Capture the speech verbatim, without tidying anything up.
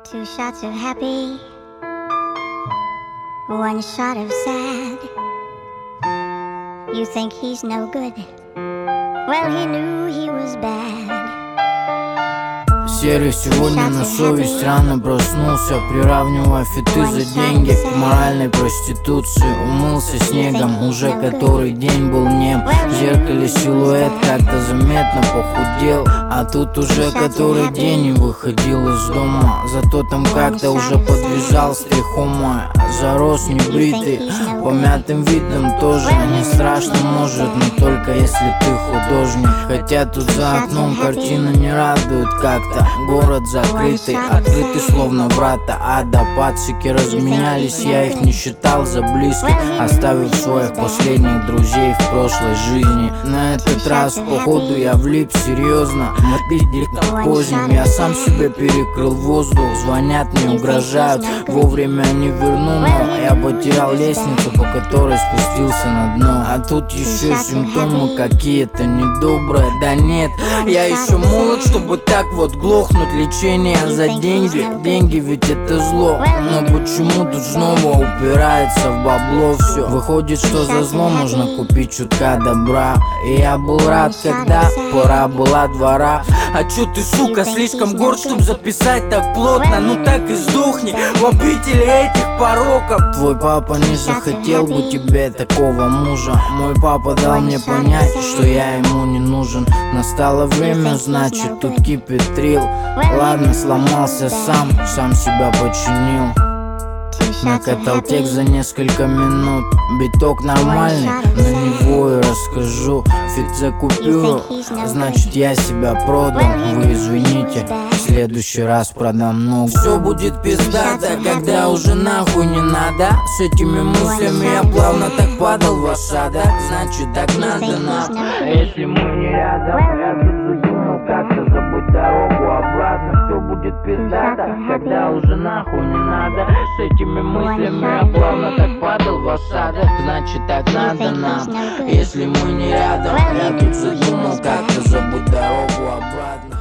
Two shots of happy, one shot of sad. You think he's no good? Well, he knew he was bad. Серый сегодня на совесть, рано проснулся, приравнивая фиты за деньги к моральной проституции. Умылся снегом, уже который день был нем. В зеркале силуэт как-то заметно похудел, а тут уже который день не выходил из дома. Зато там как-то уже подвязал стрихома. Зарос небритый, помятым видом тоже не страшно может, но только если ты художник. Хотя тут за окном картина не радует как-то. Город закрытый, открытый словно врата ада. Пацики разменялись, я их не считал за близких, оставив своих последних друзей в прошлой жизни. На этот раз походу я влип серьезно. Мотыдик поздним, я сам себе перекрыл воздух. Звонят, мне угрожают, вовремя не верну, но я потерял лестницу, по которой спустился на дно. А тут еще симптомы какие-то недобрые. Да нет, я еще молод, чтобы так вот глохнуть. Лечение за деньги, деньги ведь это зло. Но почему тут снова упирается в бабло все? Выходит, что за зло можно купить чутка добра. И я был рад, когда пора была двора. А чё ты, сука, слишком горд, чтоб записать так плотно? Ну так и сдохни в обители этих пороков. Твой папа не захотел бы тебе такого мужа. Мой папа дал мне понять, что я ему не нужен. Настало время, значит, тут кипит трил. Ладно, сломался сам, сам себя починил. Накатал текст за несколько минут. Биток нормальный, на него и расскажу. Фит за купюру, значит я себя продал. Вы извините, в следующий раз продам много. Все будет пиздато, когда уже нахуй не надо. С этими мыслями я плавно так падал в осадок. Значит так надо нахуй. Если мы не рядом, я тут задумал как-то забыть дорогу обратно. Все будет пиздато, когда уже нахуй не надо. С этими мыслями я плавно так падал в осадок. Значит так надо нам. Если мы не рядом, я тут задумал как-то забыть дорогу обратно.